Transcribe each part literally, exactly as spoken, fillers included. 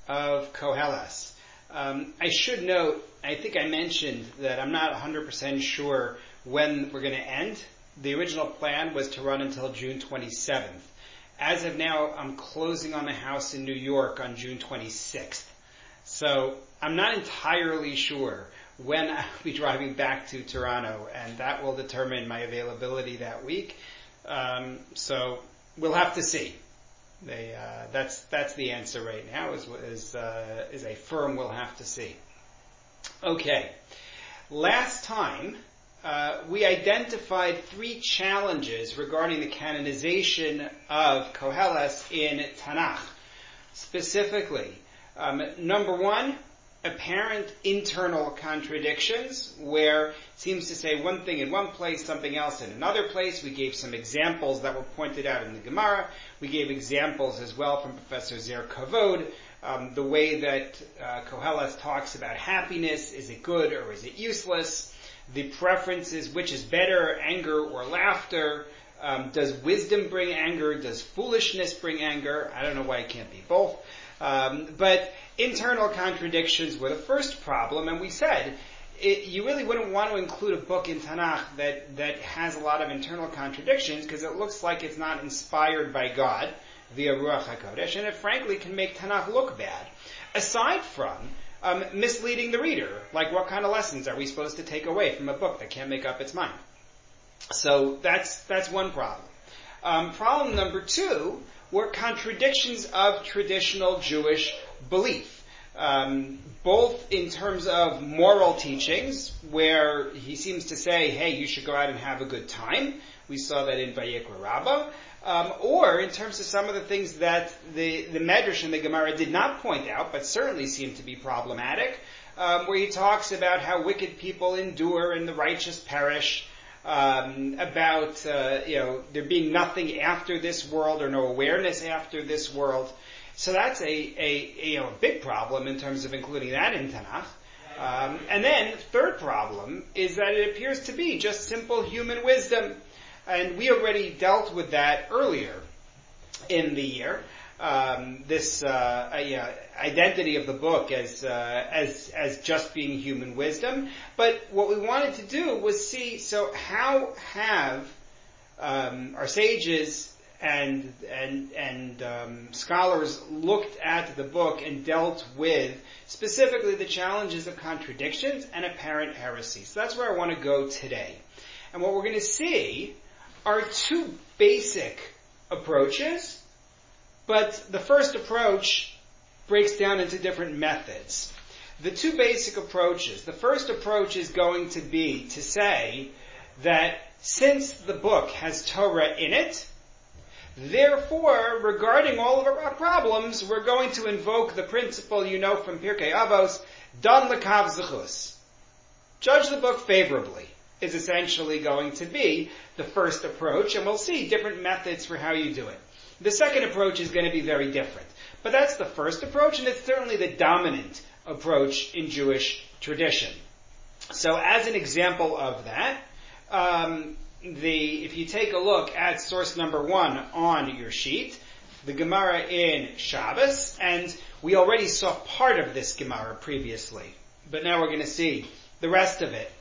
of Koheles. Um, I should note, I think I mentioned that I'm not one hundred percent sure when we're going to end. The original plan was to run until June twenty-seventh. As of now, I'm closing on the house in New York on June twenty-sixth. So I'm not entirely sure when I'll be driving back to Toronto, and that will determine my availability that week. Um, so we'll have to see. They, uh, that's that's the answer right now. Is is uh, is a firm we'll have to see. Okay, last time uh, we identified three challenges regarding the canonization of Koheles in Tanakh. Specifically, um, number one, apparent internal contradictions, where it seems to say one thing in one place, something else in another place. We gave some examples that were pointed out in the Gemara. We gave examples as well from Professor Zer Kavod, um, the way that uh, Koheles talks about happiness. Is it good or is it useless? The preferences, which is better, anger or laughter? Um, does wisdom bring anger? Does foolishness bring anger? I don't know why it can't be both. Um, but internal contradictions were the first problem, and we said it, you really wouldn't want to include a book in Tanakh that, that has a lot of internal contradictions, because it looks like it's not inspired by God via Ruach HaKodesh, and it frankly can make Tanakh look bad. Aside from um, misleading the reader, like what kind of lessons are we supposed to take away from a book that can't make up its mind? So that's that's one problem. Um, problem number two were contradictions of traditional Jewish belief, um, both in terms of moral teachings, where he seems to say, hey, you should go out and have a good time. We saw that in Vayikra Rabbah. Um, or in terms of some of the things that the, the Medrash and the Gemara did not point out, but certainly seem to be problematic, um, where he talks about how wicked people endure and the righteous perish. Um, about uh, you know there being nothing after this world or no awareness after this world, so that's a, a, a you know a big problem in terms of including that in Tanakh. Um, and then third problem is that it appears to be just simple human wisdom, and we already dealt with that earlier in the year. Um, this uh, uh, identity of the book as uh, as as just being human wisdom, but what we wanted to do was see, so how have um, our sages and and and um, scholars looked at the book and dealt with specifically the challenges of contradictions and apparent heresy. So that's where I want to go today, and what we're going to see are two basic approaches. But the first approach breaks down into different methods. The two basic approaches. The first approach is going to be to say that since the book has Torah in it, therefore, regarding all of our problems, we're going to invoke the principle you know from Pirkei Avos, Dan Lekav Zechus. Judge the book favorably is essentially going to be the first approach, and we'll see different methods for how you do it. The second approach is going to be very different. But that's the first approach, and it's certainly the dominant approach in Jewish tradition. So as an example of that, um, the if you take a look at source number one on your sheet, the Gemara in Shabbos, and we already saw part of this Gemara previously, but now we're going to see the rest of it.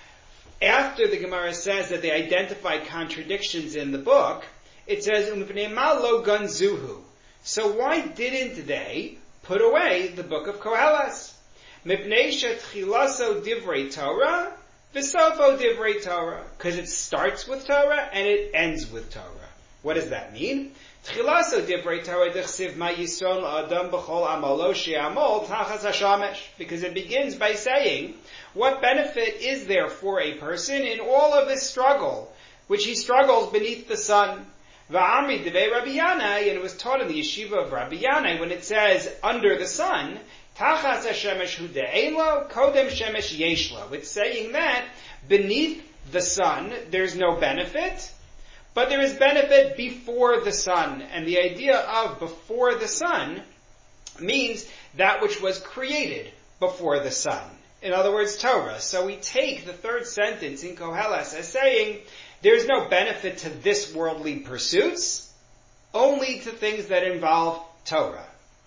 After the Gemara says that they identified contradictions in the book, it says, Umipnei ma lo ganzuhu. So why didn't they put away the book of Koheles? Mipnei shetchilaso divrei Torah, v'sofo divrei Torah. Because it starts with Torah and it ends with Torah. What does that mean? Tchilaso divrei Torah dechsiv ma yison la'adam b'chol amalo she'amol tachas hashamesh. Because it begins by saying, what benefit is there for a person in all of his struggle, which he struggles beneath the sun? Va'amri devei Rabbi Yanai, and it was taught in the yeshiva of Rabbi Yanai when it says under the sun, Tachas hashemesh hu de'elo, kodem shemesh yeshlo. It's saying that beneath the sun there's no benefit, but there is benefit before the sun. And the idea of before the sun means that which was created before the sun. In other words, Torah. So we take the third sentence in Koheles as saying, there's no benefit to this worldly pursuits, only to things that involve Torah.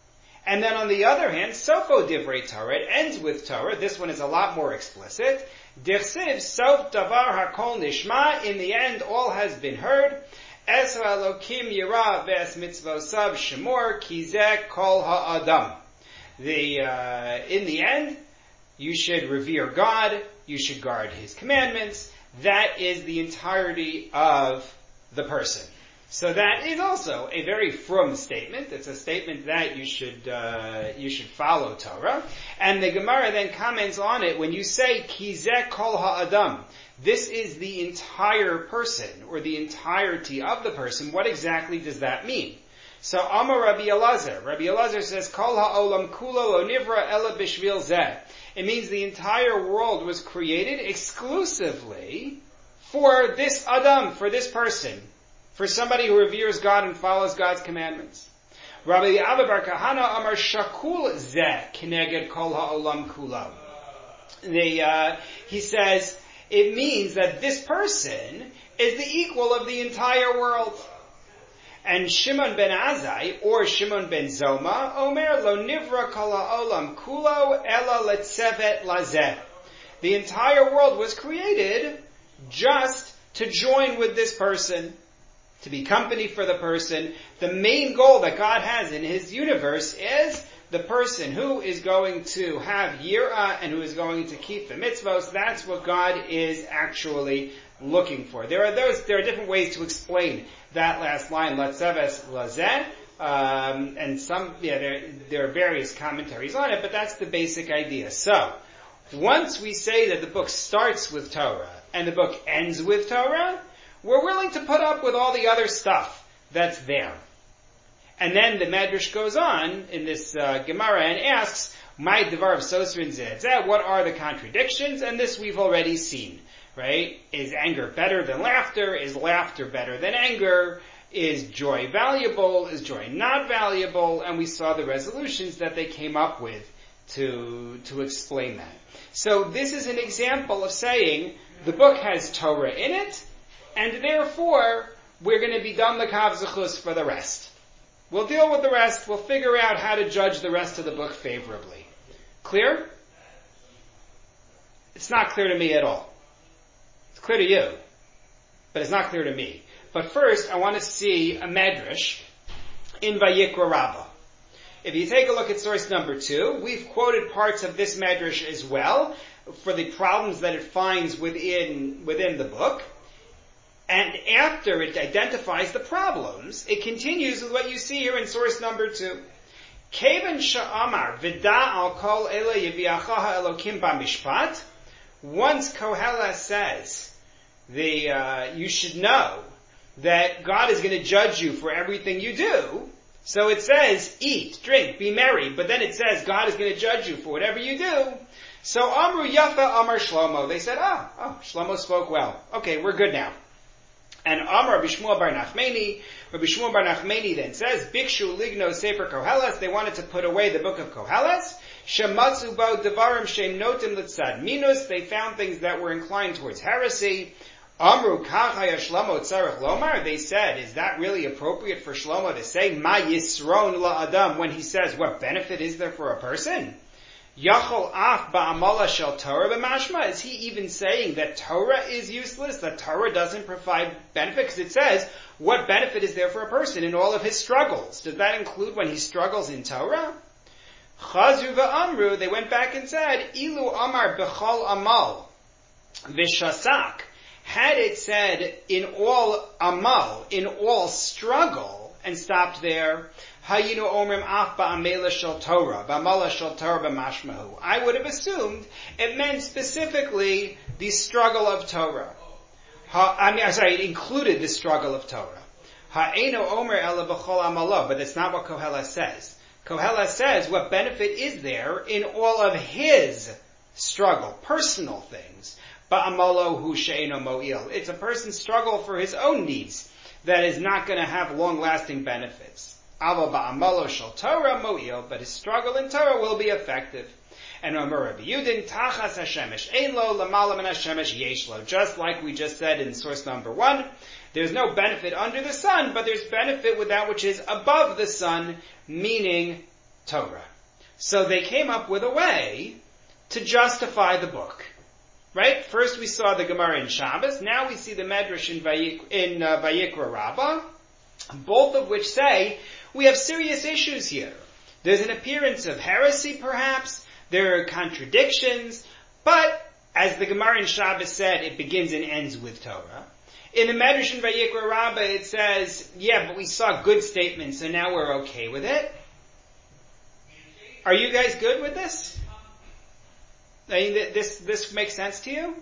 And then on the other hand, Sofo Divrei Torah, it ends with Torah. This one is a lot more explicit. Dichsiv Sof Davar Hakol Nishma, in the end all has been heard. Eso Elokim Yira Ves Mitzvosav Shemor Kizek Kol Ha'adam. The, uh, in the end, you should revere God, you should guard His commandments. That is the entirety of the person. So that is also a very frum statement. It's a statement that you should uh, you should follow Torah. And the Gemara then comments on it when you say Kizeh Kol Ha'adam. This is the entire person, or the entirety of the person. What exactly does that mean? So Amar Rabbi Elazar. Rabbi Elazar says Kol Ha'olam Kulo Lo Nivra Ela Bishvil Zeh. It means the entire world was created exclusively for this Adam, for this person. For somebody who reveres God and follows God's commandments. Rabbi Abba Bar Kahana Amar Shakul Zeh Kineged Kol Ha'olam Kulo. The, uh, he says, it means that this person is the equal of the entire world. And Shimon ben Azai, or Shimon ben Zoma, Omer Lo Nivra Kol Ha'olam Kulo Ela Letzevet Lazeh. The entire world was created just to join with this person, to be company for the person. The main goal that God has in His universe is the person who is going to have yirah and who is going to keep the mitzvos. That's what God is actually looking for. There are those, there are different ways to explain that last line, Latzeves Lazeh, um, and some, yeah, there, there are various commentaries on it, but that's the basic idea. So, once we say that the book starts with Torah and the book ends with Torah, we're willing to put up with all the other stuff that's there. And then the Medrash goes on in this uh, Gemara and asks, "My devar of Sosrin zeh, what are the contradictions?" And this we've already seen, right? Is anger better than laughter? Is laughter better than anger? Is joy valuable? Is joy not valuable? And we saw the resolutions that they came up with to to explain that. So this is an example of saying the book has Torah in it, and therefore, we're going to be done the Kav Zechus for the rest. We'll deal with the rest. We'll figure out how to judge the rest of the book favorably. Clear? It's not clear to me at all. It's clear to you, but it's not clear to me. But first, I want to see a Medrash in Vayikra Rabbah. If you take a look at source number two, we've quoted parts of this Medrash as well for the problems that it finds within within the book. And after it identifies the problems, it continues with what you see here in source number two. Kevan sha'amar v'da al kol ele yeviachaha elokim b'mishpat. Once Koheles says, the uh, you should know that God is going to judge you for everything you do. So it says, eat, drink, be merry. But then it says, God is going to judge you for whatever you do. So Amru Yafa Amar Shlomo. They said, oh, oh, Shlomo spoke well. Okay, we're good now. And Amar Rabbi Shmuel bar Nachmani, Rabbi Shmuel bar Nachmani then says, Bikshu ligno sefer Koheles, they wanted to put away the book of Koheles. Shematzu bo devarim shem notim litzad minus, they found things that were inclined towards heresy. Amru kachaya Shlomo tzarech lomar, they said, is that really appropriate for Shlomo to say, Ma yisron la adam, when he says, what benefit is there for a person? Yachol af ba'amala shel Torah b'mashma, is he even saying that Torah is useless, that Torah doesn't provide benefit? Because it says, what benefit is there for a person in all of his struggles? Does that include when he struggles in Torah? Chazu v'amru, they went back and said, Ilu amar b'chol amal v'shasak, had it said in all amal, in all struggle, and stopped there, Hayinu omrim af ba'amela shel Torah, ba'amala shel Torah b'mashmahu. I would have assumed it meant specifically the struggle of Torah. Ha, I mean, I'm sorry, it included the struggle of Torah. Ha'enu omer ela b'chol amala, but that's not what Koheles says. Koheles says what benefit is there in all of his struggle, personal things. Ba'amalo hu she'eno mo'il. It's a person's struggle for his own needs that is not going to have long-lasting benefits. Ava ba'amalo shel Torah mo'il, but his struggle in Torah will be effective. And Amar Rabbi Yudin, tachas hashemesh ein lo lamala min hashemesh yesh lo. Just like we just said in source number one, there's no benefit under the sun, but there's benefit with that which is above the sun, meaning Torah. So they came up with a way to justify the book. Right? First we saw the Gemara in Shabbos, now we see the Medrash in, Vayik, in uh, Vayikra Rabbah, both of which say we have serious issues here. There's an appearance of heresy perhaps, there are contradictions, but as the Gemara in Shabbos said, it begins and ends with Torah. In the Medrash in Vayikra Rabbah it says, yeah, but we saw good statements, so now we're okay with it. Are you guys good with this? I mean, this, this makes sense to you?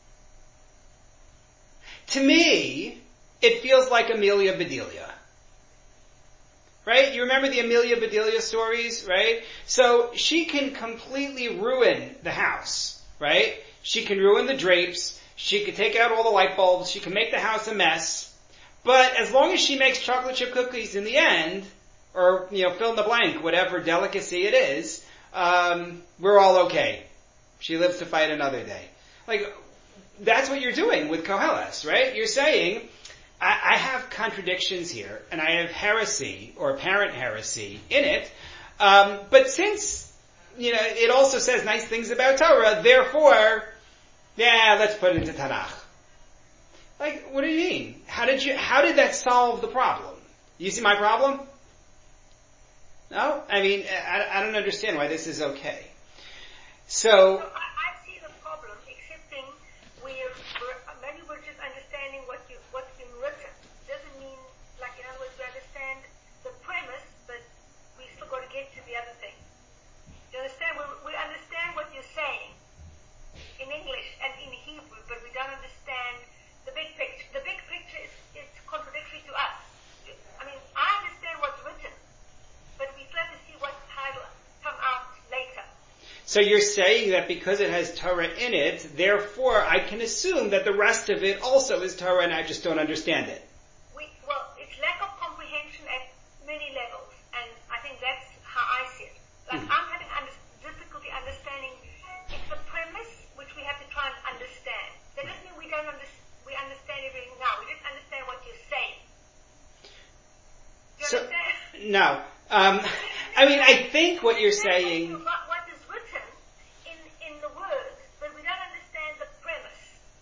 To me, it feels like Amelia Bedelia. Right? You remember the Amelia Bedelia stories, right? So, she can completely ruin the house, right? She can ruin the drapes, she can take out all the light bulbs, she can make the house a mess, but as long as she makes chocolate chip cookies in the end, or, you know, fill in the blank, whatever delicacy it is, um, we're all okay. She lives to fight another day. Like, that's what you're doing with Koheles, right? You're saying, I, I have contradictions here, and I have heresy, or apparent heresy, in it, um, but since, you know, it also says nice things about Torah, therefore, yeah, let's put it into Tanakh. Like, what do you mean? How did you, how did that solve the problem? You see my problem? No? I mean, I, I don't understand why this is okay. So, so I, I see the problem, excepting we're, we're maybe we're just understanding what you what's been written. Doesn't mean, like in other words, we understand the premise, but we still got to get to the other thing. You understand? We, we understand what you're saying in English and in Hebrew, but we don't understand the big picture. The big picture is, is contradictory to us. I mean, I understand what's written, but we still have to see what title come out later. So you're saying that because it has Torah in it, therefore I can assume that the rest of it also is Torah and I just don't understand it. We, well, it's lack of comprehension at many levels, and I think that's how I see it. Like, mm-hmm. I'm having under, difficulty understanding, it's the premise which we have to try and understand. That doesn't mean we don't under, we understand everything now, we just understand what you're saying. Do you so, understand? No. Um, I mean, I think what you're saying... What is written in, in the words, but we don't understand the premise.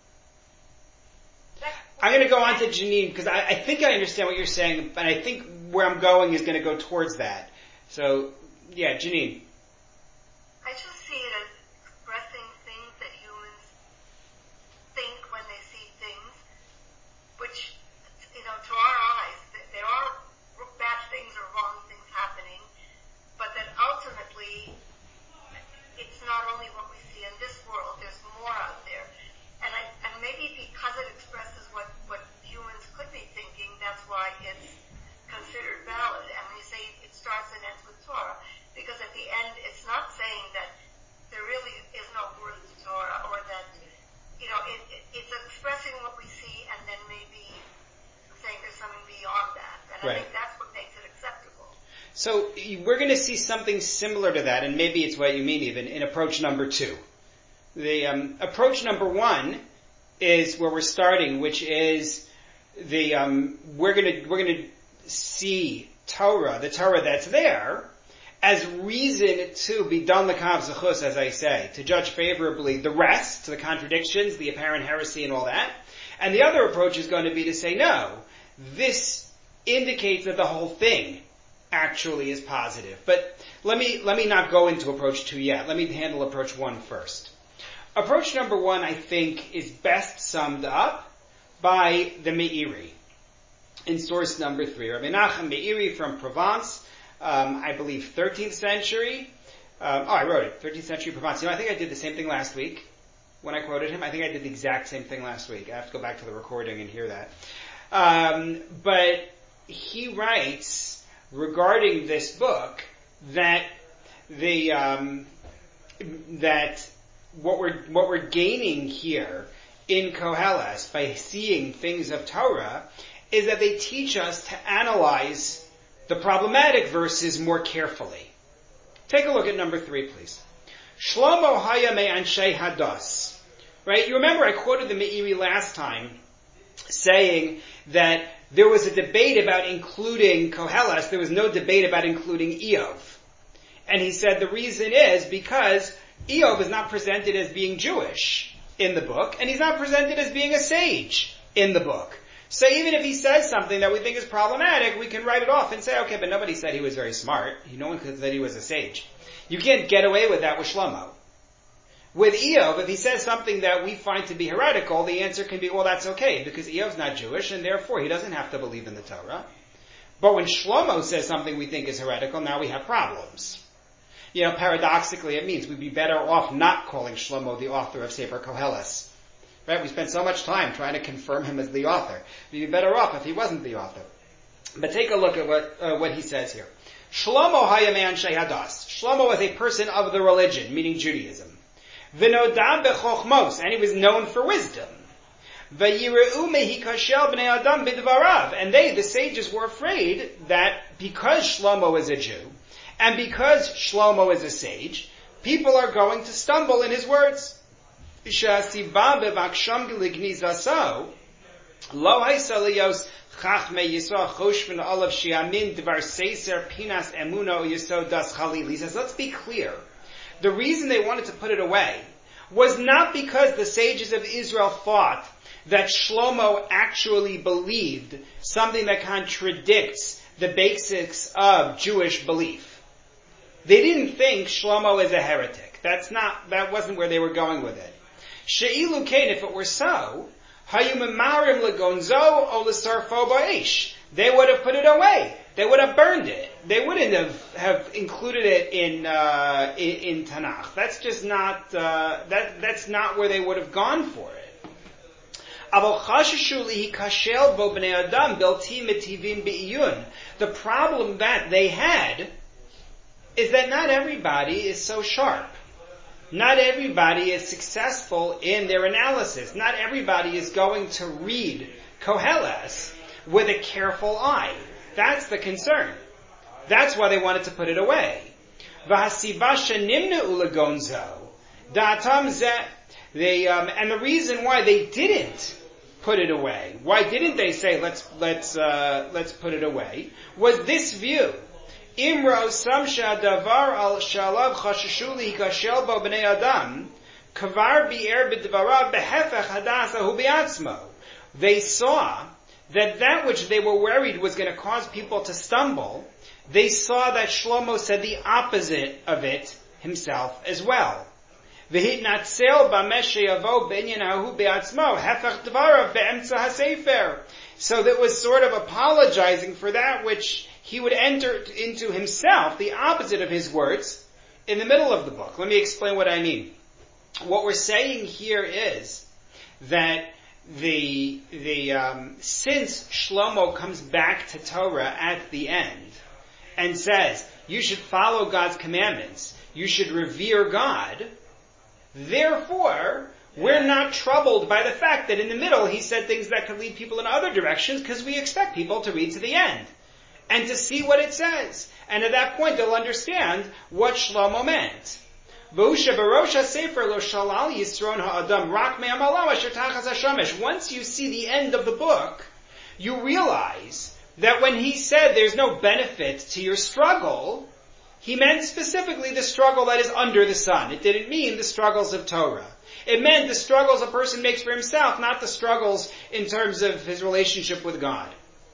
That's I'm going to go on to Janine, because I, I think I understand what you're saying, and I think where I'm going is going to go towards that. So, yeah, Janine. I just see it as expressing things that humans think when they see things, which, you know, to our eyes, there are bad things or wrong things happening, but that ultimately it's not only what we see in this world, there's more out there. And I, and maybe because it expresses what, what humans could be thinking, that's why it's considered valid. And we say it starts and ends with Torah, because at the end it's not saying that there really is no worth to Torah, or that, you know, it, it, it's expressing what we see and then maybe saying there's something beyond that. And right. I think that's what makes it acceptable. So we're going to see something similar to that, and maybe it's what you mean even, in approach number two. The um, approach number one is where we're starting, which is the um, we're going to we're going to see Torah, the Torah that's there, as reason to be done l'kav zechus, as I say, to judge favorably the rest, the contradictions, the apparent heresy, and all that. And the other approach is going to be to say, no, this indicates that the whole thing actually is positive. But let me let me not go into approach two yet. Let me handle approach one first. Approach number one, I think, is best summed up by the Meiri in source number three. Rabbi Nachum Meiri from Provence, um, I believe thirteenth century. Um, oh, I wrote it, thirteenth century Provence. You know, I think I did the same thing last week when I quoted him. I think I did the exact same thing last week. I have to go back to the recording and hear that. Um, but he writes regarding this book that the um, that what we're what we're gaining here in Koheles by seeing things of Torah is that they teach us to analyze the problematic verses more carefully. Take a look at number three, please. Shlomo haya me'anshei hadas. Right? You remember I quoted the Meiri last time saying that there was a debate about including Koheles. There was no debate about including Eov. And he said the reason is because Eov is not presented as being Jewish in the book, and he's not presented as being a sage in the book. So even if he says something that we think is problematic, we can write it off and say, okay, but nobody said he was very smart. No one said he was a sage. You can't get away with that with Shlomo. With Eov, if he says something that we find to be heretical, the answer can be, well, that's okay, because Eov's not Jewish, and therefore he doesn't have to believe in the Torah. But when Shlomo says something we think is heretical, now we have problems. You know, paradoxically, it means we'd be better off not calling Shlomo the author of Sefer Koheles. Right? We spent so much time trying to confirm him as the author. We'd be better off if he wasn't the author. But take a look at what uh, what he says here. Shlomo hayaman shehadas. Shlomo was a person of the religion, meaning Judaism. V'noda bechochmos, and he was known for wisdom. V'yireu mehikashel bnei adam bidvarav, and they, the sages, were afraid that because Shlomo is a Jew, and because Shlomo is a sage, people are going to stumble in his words. Lo haisalios chachme yisra choshven olav shiamin dvar seiser pinas emuno yisod das chalil. He says, let's be clear. The reason they wanted to put it away was not because the sages of Israel thought that Shlomo actually believed something that contradicts the basics of Jewish belief. They didn't think Shlomo is a heretic. That's not, that wasn't where they were going with it. She'ilu kain, if it were so, hayu memarim legonzo o l'sarfo ba'esh. They would have put it away. They would have burned it. They wouldn't have, have included it in, uh, in, in Tanakh. That's just not, uh, that, that's not where they would have gone for it. The problem that they had is that not everybody is so sharp. Not everybody is successful in their analysis. Not everybody is going to read Koheles with a careful eye. That's the concern. That's why they wanted to put it away. They, um, and the reason why they didn't put it away, why didn't they say let's let's uh, let's put it away, was this view. Imra samsha davar al shalav chashashuli kashel bo bnei adam kavar bi'er b'dvarav behefech hadasahu bi'atzmo. They saw that that which they were worried was going to cause people to stumble, they saw that Shlomo said the opposite of it himself as well. V'hitnatzel b'mesh sheyavo b'inyan hahu be'atzmo hefech dvarav be'emtza hasefer. So that was sort of apologizing for that which he would enter into himself, the opposite of his words, in the middle of the book. Let me explain what I mean. What we're saying here is that the the um, since Shlomo comes back to Torah at the end and says you should follow God's commandments, you should revere God, therefore we're not troubled by the fact that in the middle he said things that could lead people in other directions, because we expect people to read to the end and to see what it says, and at that point they'll understand what Shlomo meant. Once you see the end of the book, you realize that when he said there's no benefit to your struggle, he meant specifically the struggle that is under the sun. It didn't mean the struggles of Torah. It meant the struggles a person makes for himself, not the struggles in terms of his relationship with God.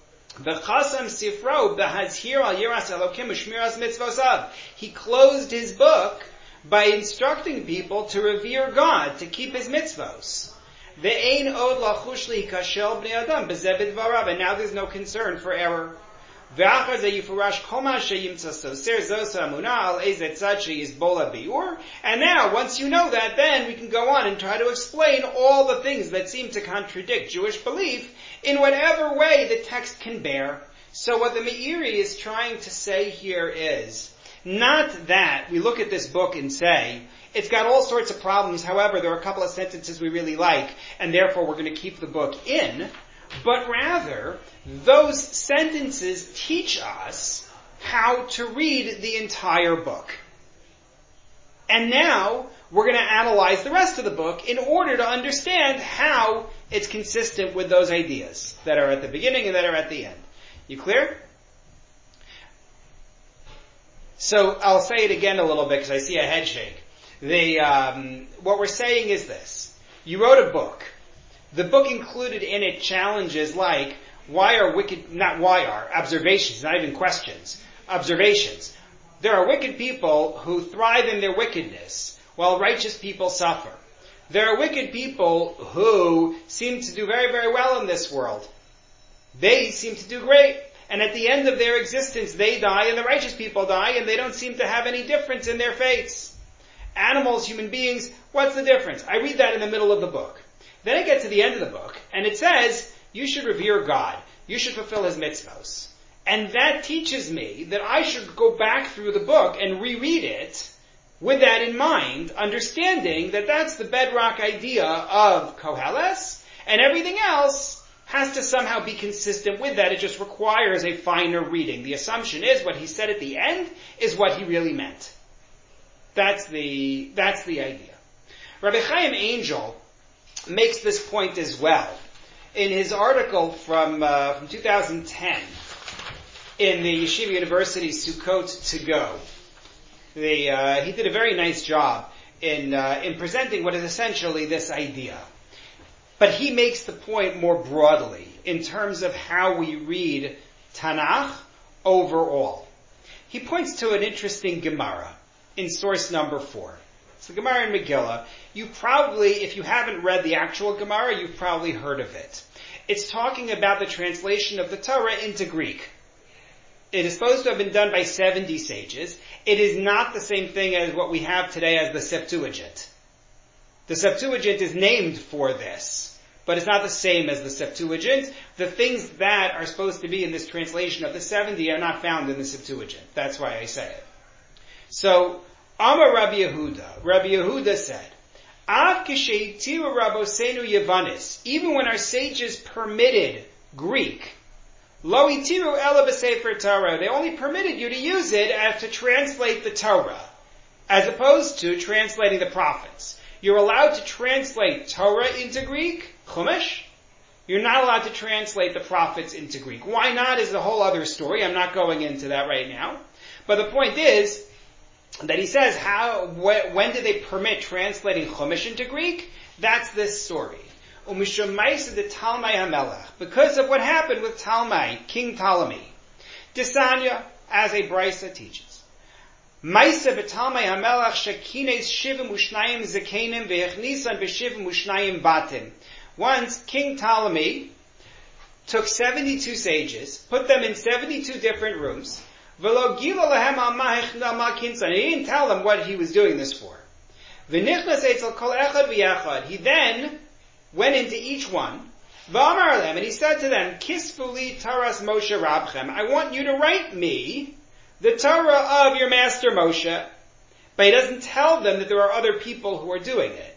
He closed his book by instructing people to revere God, to keep his mitzvos. And now there's no concern for error. And now, once you know that, then we can go on and try to explain all the things that seem to contradict Jewish belief in whatever way the text can bear. So what the Meiri is trying to say here is, not that we look at this book and say, it's got all sorts of problems, however, there are a couple of sentences we really like, and therefore we're going to keep the book in, but rather, those sentences teach us how to read the entire book. And now, we're going to analyze the rest of the book in order to understand how it's consistent with those ideas that are at the beginning and that are at the end. You clear? So I'll say it again a little bit because I see a head shake. The, um, what we're saying is this. You wrote a book. The book included in it challenges like, why are wicked, not why are, observations, not even questions, observations. There are wicked people who thrive in their wickedness, while righteous people suffer. There are wicked people who seem to do very, very well in this world. They seem to do great. And at the end of their existence, they die and the righteous people die and they don't seem to have any difference in their fates. Animals, human beings, what's the difference? I read that in the middle of the book. Then I get to the end of the book and it says, you should revere God. You should fulfill His mitzvos. And that teaches me that I should go back through the book and reread it with that in mind, understanding that that's the bedrock idea of Koheles, and everything else has to somehow be consistent with that. It just requires a finer reading. The assumption is what he said at the end is what he really meant. That's the, that's the idea. Rabbi Chaim Angel makes this point as well. In his article from, uh, from two thousand ten, in the Yeshiva University Sukkot to Go, the, uh, he did a very nice job in, uh, in presenting what is essentially this idea. But he makes the point more broadly in terms of how we read Tanakh overall. He points to an interesting Gemara in source number four. It's the Gemara in Megillah. You probably, if you haven't read the actual Gemara, you've probably heard of it. It's talking about the translation of the Torah into Greek. It is supposed to have been done by seventy sages. It is not the same thing as what we have today as the Septuagint. The Septuagint is named for this, but it's not the same as the Septuagint. The things that are supposed to be in this translation of the seventy are not found in the Septuagint. That's why I say it. So, Amar Rabbi Yehuda, Rabbi Yehuda said, Av kisheitiru rabosenu Yevanis, even when our sages permitted Greek, Lo itiru ela b'sefer Torah, they only permitted you to use it as to translate the Torah, as opposed to translating the prophets. You're allowed to translate Torah into Greek, Chumash. You're not allowed to translate the prophets into Greek. Why not is a whole other story. I'm not going into that right now. But the point is that he says, how, wh- when did they permit translating Chumash into Greek? That's this story. Because of what happened with Talmai, King Ptolemy. Desanya, as a Brisa teaches. Maisa b'Talmai HaMelech shekines shivim ushnayim zekenim ve'echnisan b'shivim ushnayim batim. Once, King Ptolemy took seventy-two sages, put them in seventy-two different rooms, v'lo gila lahem al ma'ich kinsan. He didn't tell them what he was doing this for. V'nichnas etzel kol echad v'yachad. He then went into each one, v'amar them, and he said to them, Kisfuli Taras Moshe Rabchem, I want you to write me the Torah of your master Moshe. But he doesn't tell them that there are other people who are doing it.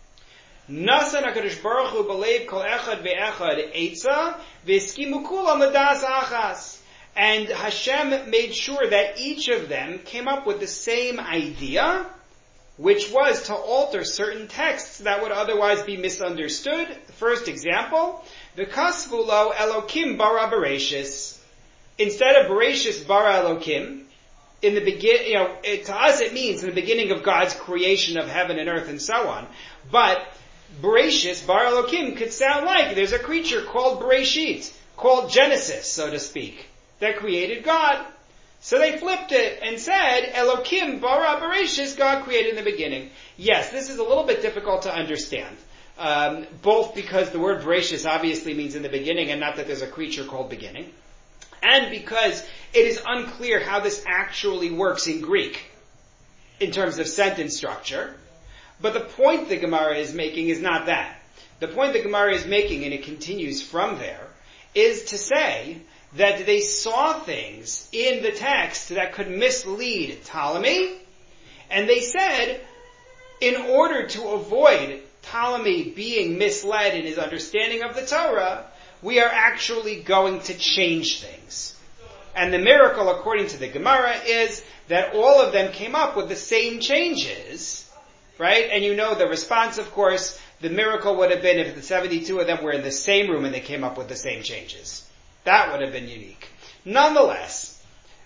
Nasan HaKadosh Baruch Hu b'leiv kol echad ve'echad eitza v'eskimu kulam l'das achas. And Hashem made sure that each of them came up with the same idea, which was to alter certain texts that would otherwise be misunderstood. The first example, the Kasvulo Elokim bara Bereshis. Instead of Bereshis bara Elokim, in the begin, you know, it, to us it means in the beginning of God's creation of heaven and earth and so on. But Bereshis bara Elokim could sound like there's a creature called Bereshit, called Genesis, so to speak, that created God. So they flipped it and said, Elokim bara Bereshis, God created in the beginning. Yes, this is a little bit difficult to understand. Um, both because the word Bereshis obviously means in the beginning and not that there's a creature called beginning. And because it is unclear how this actually works in Greek in terms of sentence structure. But the point the Gemara is making is not that. The point the Gemara is making, and it continues from there, is to say that they saw things in the text that could mislead Ptolemy, and they said, in order to avoid Ptolemy being misled in his understanding of the Torah, we are actually going to change things. And the miracle, according to the Gemara, is that all of them came up with the same changes, right? And you know the response, of course, the miracle would have been if the seventy-two of them were in the same room and they came up with the same changes. That would have been unique. Nonetheless,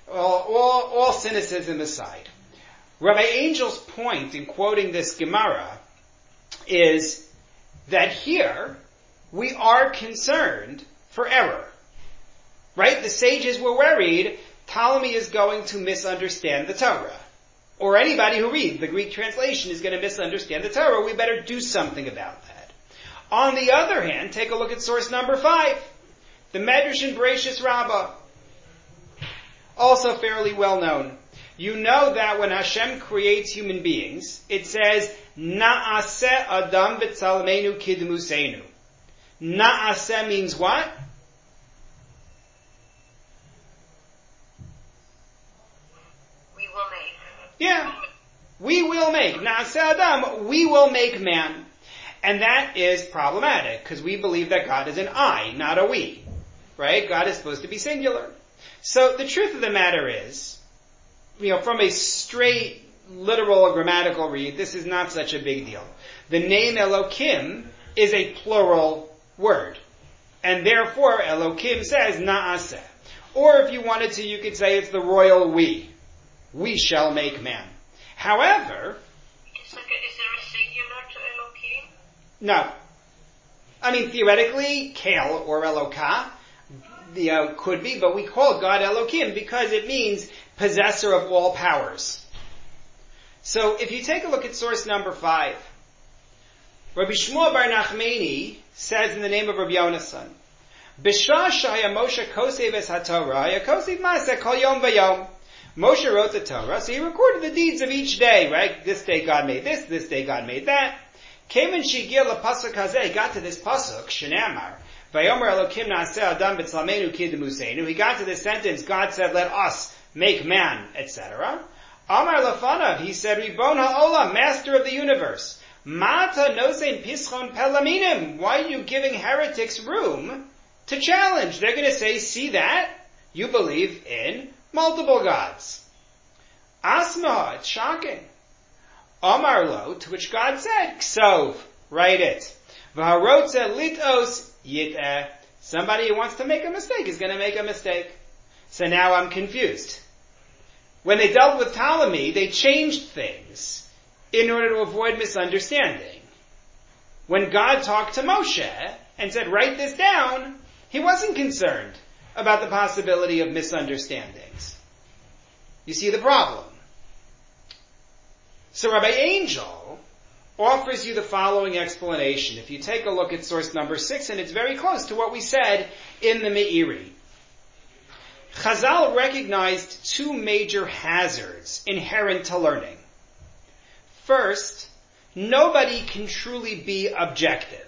all, all, all cynicism aside, Rabbi Angel's point in quoting this Gemara is that here we are concerned for error. Right? The sages were worried Ptolemy is going to misunderstand the Torah. Or anybody who reads the Greek translation is going to misunderstand the Torah. We better do something about that. On the other hand, take a look at source number five. The Medrash in Bereshis Rabbah. Also fairly well known. You know that when Hashem creates human beings, it says, Na'aseh Adam b'tzalamenu kidmusenu. Na'aseh means what? We will make. Yeah. We will make. Na'aseh Adam, we will make man. And that is problematic, because we believe that God is an I, not a we. Right? God is supposed to be singular. So the truth of the matter is, you know, from a straight, literal, grammatical read, this is not such a big deal. The name Elokim is a plural word. And therefore, Elokim says, Na'aseh. Or if you wanted to, you could say it's the royal we. We shall make man. However... Is there, is there a singular to Elohim? No. I mean, theoretically, Kel or Elokah, you know, could be, but we call God Elokim because it means possessor of all powers. So if you take a look at source number five, Rabbi Shmuel bar Nachmani says in the name of Rabbi Yonasan, B'shah shaya Moshe kosev es haTorah, haya kosev maseh kol yom v'yom. Moshe wrote the Torah, so he recorded the deeds of each day, right? This day God made this, this day God made that. Kemen shigil pasuk hazeh, got to this pasuk, Shnamar, Vayomer Elokim na'aseh Adam b'tzlamenu kidmusenu. He got to this sentence, God said, let us make man, et cetera. Amar lafanav, he said, Ribon ha'olam, master of the universe. Mata nosein pischon pelaminim. Why are you giving heretics room to challenge? They're going to say, see that? You believe in multiple gods. Asma, it's shocking. Amar lo, to which God said, Ksov, write it. V'harotze litos yit'eh. Somebody who wants to make a mistake is going to make a mistake. So now I'm confused. When they dealt with Ptolemy, they changed things in order to avoid misunderstanding. When God talked to Moshe and said, write this down, he wasn't concerned about the possibility of misunderstandings. You see the problem. So Rabbi Angel offers you the following explanation. If you take a look at source number six, and it's very close to what we said in the Meiri. Chazal recognized two major hazards inherent to learning. First, nobody can truly be objective.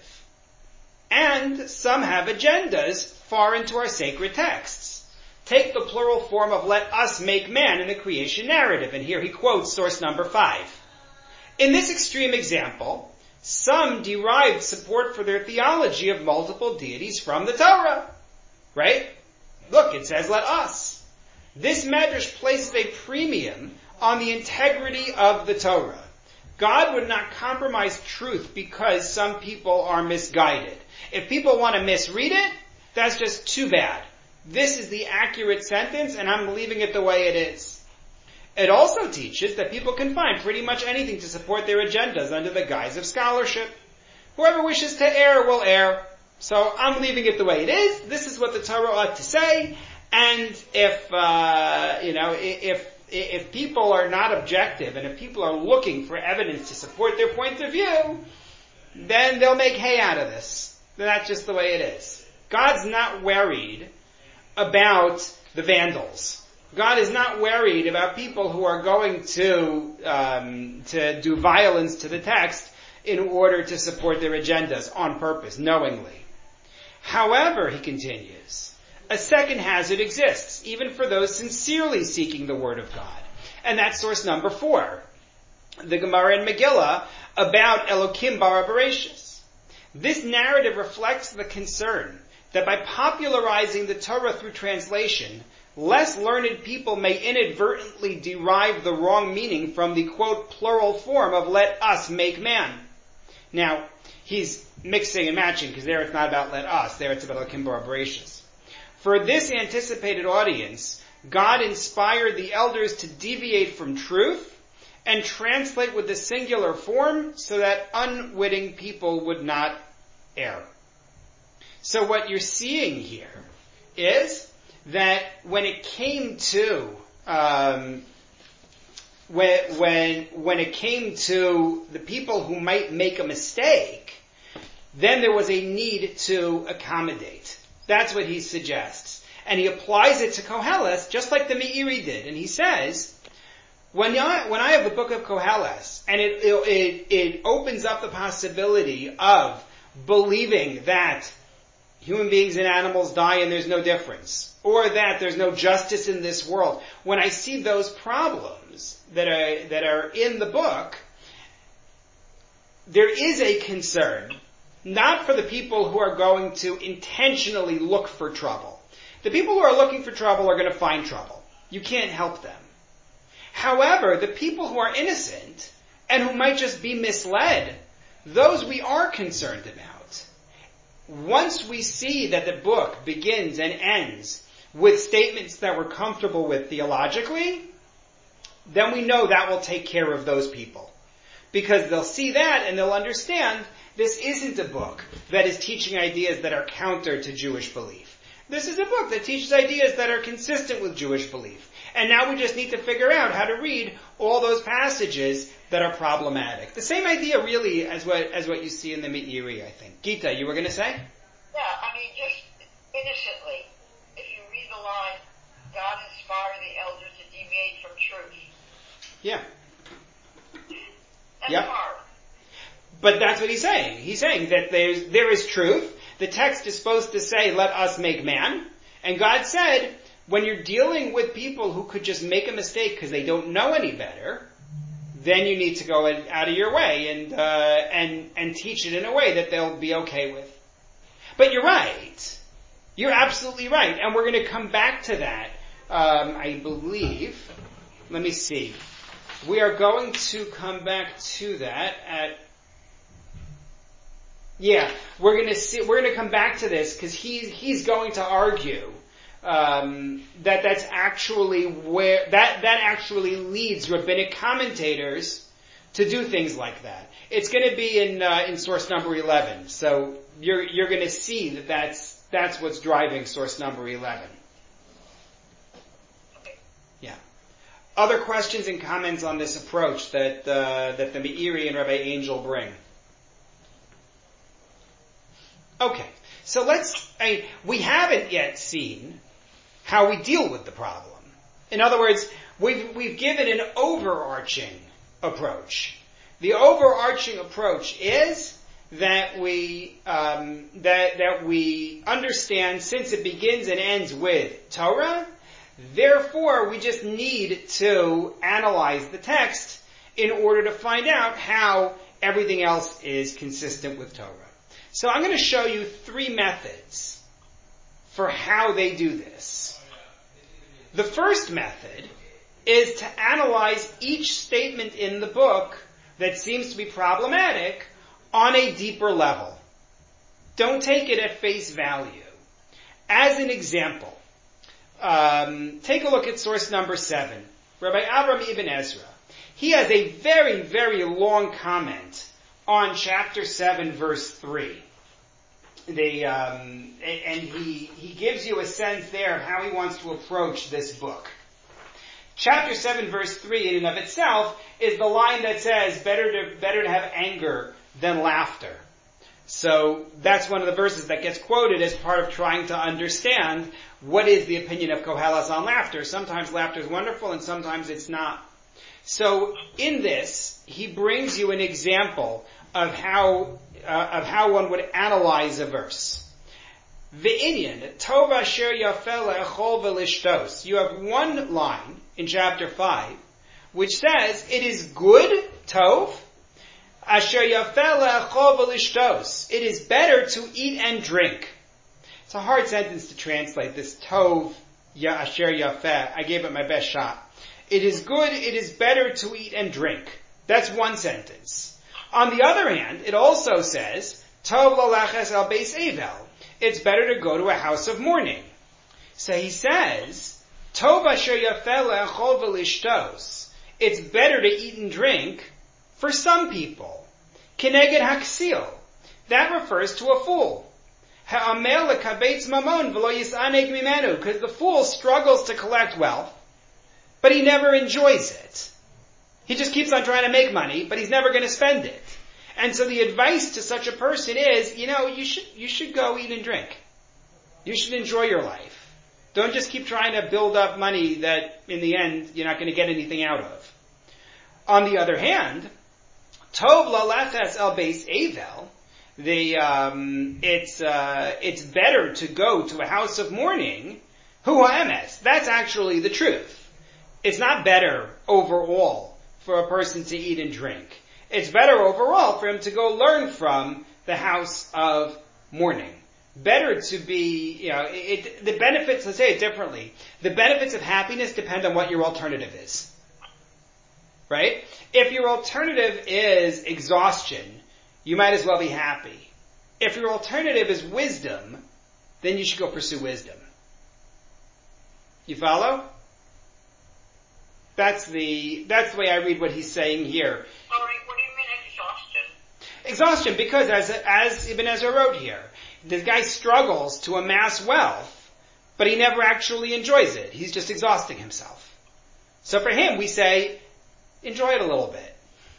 And some have agendas far into our sacred texts. Take the plural form of let us make man in the creation narrative, and here he quotes source number five. In this extreme example, some derived support for their theology of multiple deities from the Torah. Right? Look, it says let us. This medrash places a premium on the integrity of the Torah. God would not compromise truth because some people are misguided. If people want to misread it, that's just too bad. This is the accurate sentence, and I'm leaving it the way it is. It also teaches that people can find pretty much anything to support their agendas under the guise of scholarship. Whoever wishes to err will err. So I'm leaving it the way it is. This is what the Torah ought to say. And if, uh, you know, if, if people are not objective and if people are looking for evidence to support their point of view, then they'll make hay out of this. That's just the way it is. God's not worried about the Vandals. God is not worried about people who are going to, um, to do violence to the text in order to support their agendas on purpose, knowingly. However, he continues, a second hazard exists, even for those sincerely seeking the Word of God. And that's source number four. The Gemara in Megillah about Elokim bara Bereshis. This narrative reflects the concern that by popularizing the Torah through translation, less learned people may inadvertently derive the wrong meaning from the, quote, plural form of let us make man. Now, he's mixing and matching, because there it's not about let us, there it's about Elokim bara Bereshis. For this anticipated audience, God inspired the elders to deviate from truth and translate with the singular form so that unwitting people would not err. So what you're seeing here is that when it came to um, when when when it came to the people who might make a mistake, then there was a need to accommodate. That's what he suggests. And he applies it to Koheles just like the Meiri did. And he says, when I, when I have the book of Koheles, and it, it, it opens up the possibility of believing that human beings and animals die and there's no difference, or that there's no justice in this world, when I see those problems that are, that are in the book, there is a concern, not for the people who are going to intentionally look for trouble. The people who are looking for trouble are going to find trouble. You can't help them. However, the people who are innocent and who might just be misled, those we are concerned about. Once we see that the book begins and ends with statements that we're comfortable with theologically, then we know that will take care of those people. Because they'll see that and they'll understand this isn't a book that is teaching ideas that are counter to Jewish belief. This is a book that teaches ideas that are consistent with Jewish belief. And now we just need to figure out how to read all those passages that are problematic. The same idea really as what as what you see in the Meiri, I think. Gita, you were going to say? Yeah, I mean, just innocently, if you read the line, God inspired the elders to deviate from truth. Yeah. That's yep. hard. But that's what he's saying. He's saying that there's, there is truth. The text is supposed to say, let us make man. And God said, when you're dealing with people who could just make a mistake because they don't know any better, then you need to go out of your way and, uh, and, and teach it in a way that they'll be okay with. But you're right. You're absolutely right. And we're going to come back to that, um, I believe. Let me see. We are going to come back to that at Yeah, we're going to see. We're going to come back to this because he's he's going to argue um, that that's actually where that that actually leads rabbinic commentators to do things like that. It's going to be in uh, in source number eleven. So you're you're going to see that that's that's what's driving source number eleven. Yeah. Other questions and comments on this approach that uh, that the Meiri and Rabbi Angel bring? Okay, so let's, I mean, we haven't yet seen how we deal with the problem. In other words, we've, we've given an overarching approach. The overarching approach is that we, um, that, that we understand since it begins and ends with Torah, therefore we just need to analyze the text in order to find out how everything else is consistent with Torah. So I'm going to show you three methods for how they do this. The first method is to analyze each statement in the book that seems to be problematic on a deeper level. Don't take it at face value. As an example, um, take a look at source number seven, Rabbi Avram Ibn Ezra. He has a very, very long comment on chapter seven, verse three. The, um, and he, he gives you a sense there of how he wants to approach this book. Chapter seven, verse three, in and of itself, is the line that says, better to, better to have anger than laughter. So that's one of the verses that gets quoted as part of trying to understand what is the opinion of Koheles on laughter. Sometimes laughter is wonderful and sometimes it's not. So in this, he brings you an example of how uh, of how one would analyze a verse. Ve'inyan, tov asher yafeh le'echol ve'lishtos. You have one line in chapter five, which says, it is good, tov, asher yafeh le'echol ve'lishtos. It is better to eat and drink. It's a hard sentence to translate, this tov ya asher yafeh. I gave it my best shot. It is good, it is better to eat and drink. That's one sentence. On the other hand, it also says, tov lalaches al beis evel. It's better to go to a house of mourning. So he says, Tov asher yafeh le'achol v'lishtos. It's better to eat and drink for some people. Keneged haksil. That refers to a fool. Ha'amel lekabetz mamon v'lo yis'aneg mimenu. Because the fool struggles to collect wealth, but he never enjoys it. He just keeps on trying to make money, but he's never going to spend it. And so the advice to such a person is, you know, you should, you should go eat and drink. You should enjoy your life. Don't just keep trying to build up money that in the end you're not going to get anything out of. On the other hand, Tov lalaches el beis Evel, the, um, it's, uh, it's better to go to a house of mourning, hu ha'emes. That's actually the truth. It's not better overall for a person to eat and drink. It's better overall for him to go learn from the house of mourning. Better to be, you know, it, the benefits, let's say it differently. The benefits of happiness depend on what your alternative is. Right? If your alternative is exhaustion, you might as well be happy. If your alternative is wisdom, then you should go pursue wisdom. You follow? That's the, that's the way I read what he's saying here. Sorry, what do you mean exhaustion? Exhaustion, because as, as Ibn Ezra wrote here, this guy struggles to amass wealth, but he never actually enjoys it. He's just exhausting himself. So for him, we say, enjoy it a little bit.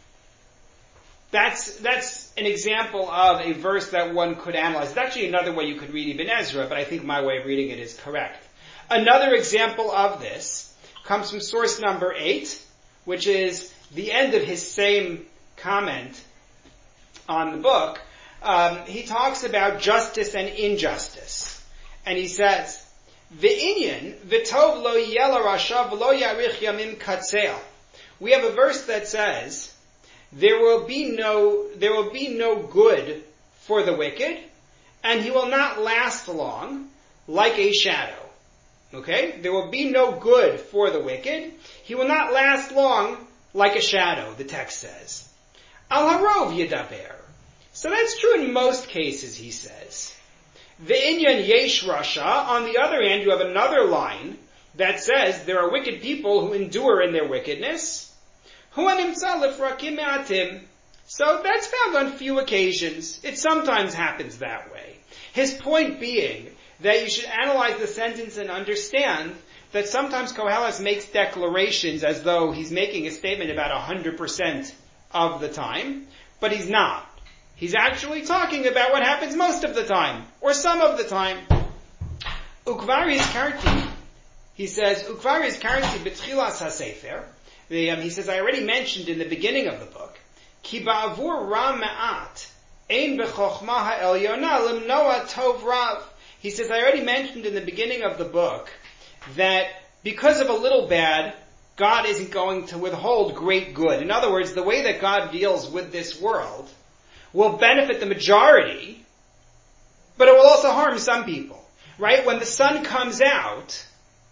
That's, that's an example of a verse that one could analyze. It's actually another way you could read Ibn Ezra, but I think my way of reading it is correct. Another example of this comes from source number eight, which is the end of his same comment on the book. Um, he talks about justice and injustice. And he says, V'inyan, v'tov lo yela rasha v'lo yarich yamim katzel. We have a verse that says, there will be no, there will be no good for the wicked, and he will not last long like a shadow. Okay? There will be no good for the wicked. He will not last long like a shadow, the text says. Al harov yedaber. So that's true in most cases, he says. Ve'inyan yesh rasha. On the other hand, you have another line that says there are wicked people who endure in their wickedness. Hu hanimtza lefrakim me'atim. So that's found on few occasions. It sometimes happens that way. His point being that you should analyze the sentence and understand that sometimes Koheles makes declarations as though he's making a statement about one hundred percent of the time, but he's not. He's actually talking about what happens most of the time, or some of the time. Ukvaris karti, he says, Ukvaris karti betchilas hasefer. Um, he says, I already mentioned in the beginning of the book, Ki ba'avur ra ma'at, ein b'chochma ha'elyona limnoa tov rav. He says, I already mentioned in the beginning of the book that because of a little bad, God isn't going to withhold great good. In other words, the way that God deals with this world will benefit the majority, but it will also harm some people. Right? When the sun comes out,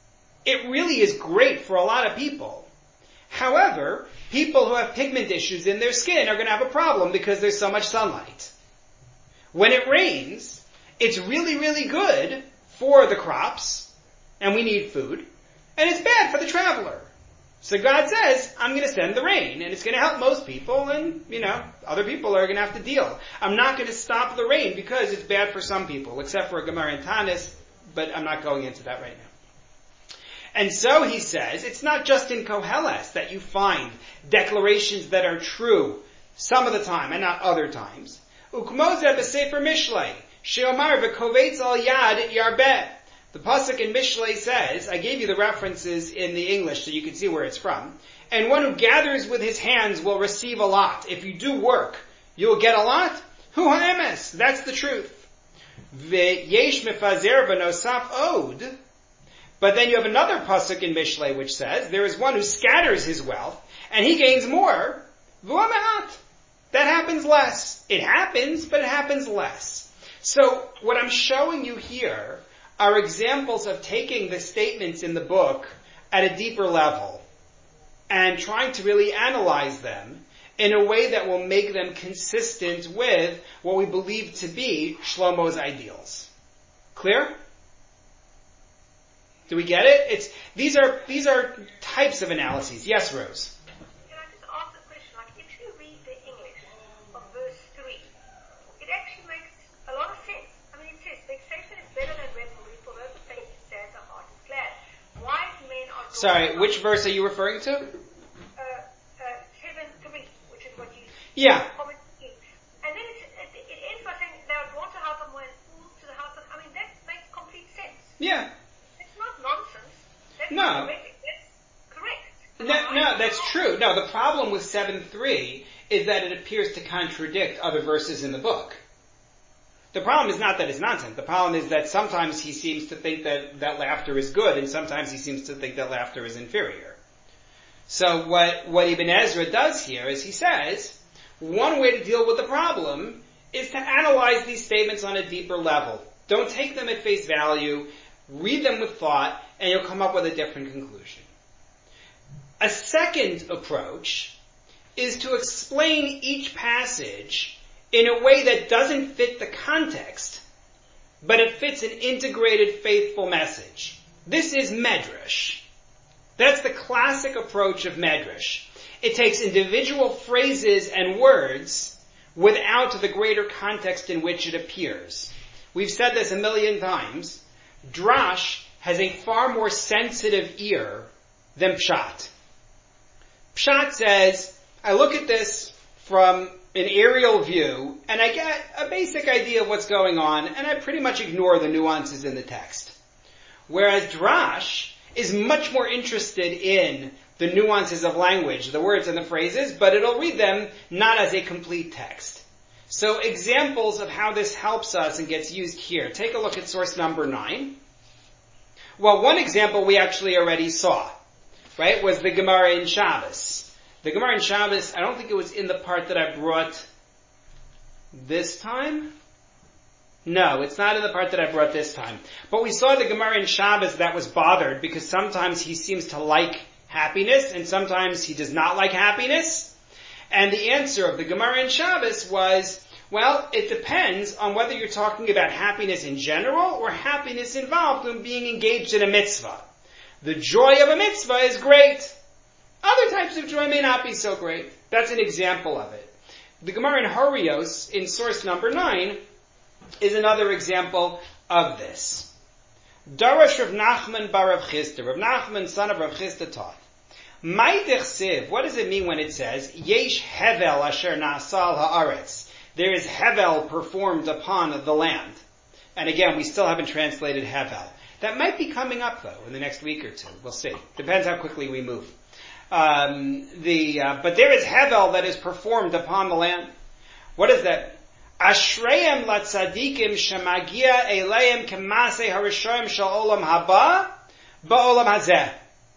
it really is great for a lot of people. However, people who have pigment issues in their skin are going to have a problem because there's so much sunlight. When it rains, it's really, really good for the crops, and we need food, and it's bad for the traveler. So God says, I'm going to send the rain, and it's going to help most people, and, you know, other people are going to have to deal. I'm not going to stop the rain because it's bad for some people, except for Gemara and Tanis, but I'm not going into that right now. And so he says, it's not just in Koheles that you find declarations that are true some of the time, and not other times. Ukmoze b'sefer Mishlei, she'omar v'kovetz al yad yarbeh. The pasuk in Mishlei says, I gave you the references in the English so you can see where it's from, and one who gathers with his hands will receive a lot. If you do work, you'll get a lot. Hu ha'emes, that's the truth. V'yesh mefazer v'nosaf od. But then you have another pasuk in Mishlei which says, there is one who scatters his wealth, and he gains more. V'u'amehat. That happens less. It happens, but it happens less. So, what I'm showing you here are examples of taking the statements in the book at a deeper level and trying to really analyze them in a way that will make them consistent with what we believe to be Shlomo's ideals. Clear? Do we get it? It's these are these are types of analyses. Yes, Rose. Can I just ask a question? Like, if you read the English of verse three, it actually makes a lot of sense. I mean, it says, vexation is better than revelry, for those who face it stand, the heart is glad. Wise men are... Sorry, which verse are you referring to? Uh, uh, seven three, which is what you... Yeah. And then it's, it, it ends by saying, they are drawn to house of one, fools to the house of... I mean, that makes complete sense. Yeah. It's not nonsense. That's No. correct. That's correct. No, no, that's true. No, the problem with seven three is that it appears to contradict other verses in the book. The problem is not that it's nonsense. The problem is that sometimes he seems to think that, that laughter is good, and sometimes he seems to think that laughter is inferior. So what, what Ibn Ezra does here is he says, one way to deal with the problem is to analyze these statements on a deeper level. Don't take them at face value, read them with thought, and you'll come up with a different conclusion. A second approach is to explain each passage in a way that doesn't fit the context, but it fits an integrated, faithful message. This is Medrash. That's the classic approach of Medrash. It takes individual phrases and words without the greater context in which it appears. We've said this a million times. Drash has a far more sensitive ear than Pshat. Pshat says, I look at this from an aerial view, and I get a basic idea of what's going on, and I pretty much ignore the nuances in the text. Whereas Drash is much more interested in the nuances of language, the words and the phrases, but it'll read them not as a complete text. So examples of how this helps us and gets used here. Take a look at source number nine. Well, one example we actually already saw, right, was the Gemara in Shabbos. The Gemara in Shabbos, I don't think it was in the part that I brought this time. No, it's not in the part that I brought this time. But we saw the Gemara in Shabbos that was bothered because sometimes he seems to like happiness and sometimes he does not like happiness. And the answer of the Gemara in Shabbos was, well, it depends on whether you're talking about happiness in general or happiness involved in being engaged in a mitzvah. The joy of a mitzvah is great. Other types of joy may not be so great. That's an example of it. The Gemara in Horios, in source number nine, is another example of this. Darash Rav Nachman bar Rav Chisda. Rav Nachman, son of Rav Chisda, taught. Ma'itech siv, what does it mean when it says, Yesh hevel asher na'asal ha'aretz? There is hevel performed upon the land. And again, we still haven't translated hevel. That might be coming up, though, in the next week or two. We'll see. Depends how quickly we move. Um, the uh, but there is hevel that is performed upon the land. What is that? Ashreim latzadikim shemagia eleim kemasei harishayim shel olam haba ba'olam hazeh.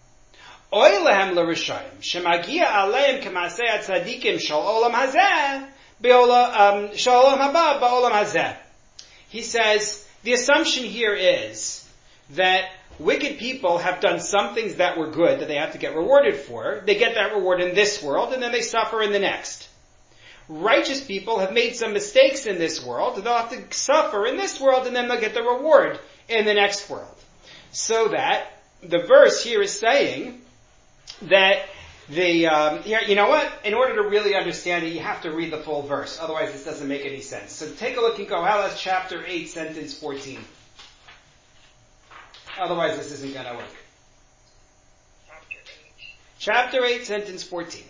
Oy lehem l'rishayim shemagia aleim kemasei atzadikim shel olam hazeh ba'olam shel olam haba ba'olam hazeh. He says the assumption here is that wicked people have done some things that were good that they have to get rewarded for. They get that reward in this world and then they suffer in the next. Righteous people have made some mistakes in this world. They'll have to suffer in this world and then they'll get the reward in the next world. So that the verse here is saying that the, um, here, you know what? In order to really understand it, you have to read the full verse. Otherwise this doesn't make any sense. So take a look in Koheles chapter eight, sentence fourteen. Otherwise this isn't going to work. Chapter eight. Chapter eight, sentence fourteen.